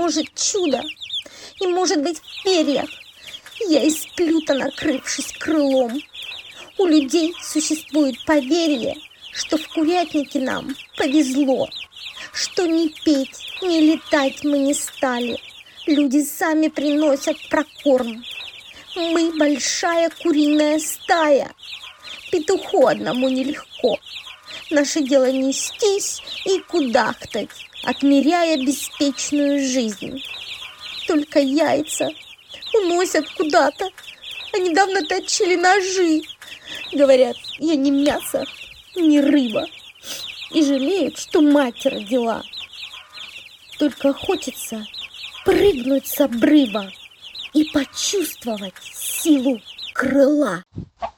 может чудо, и, может быть, в перьях. Я и сплю-то, накрывшись крылом. У людей существует поверье, что в курятнике нам повезло, что ни петь, ни летать мы не стали. Люди сами приносят прокорм. Мы большая куриная стая. Петуху одному нелегко. Наше дело нестись и кудахтать, отмеряя беспечную жизнь. Только яйца уносят куда-то, а недавно точили ножи. Говорят, я не мясо, не рыба, и жалеют, что мать родила. Только хочется прыгнуть с обрыва и почувствовать силу крыла.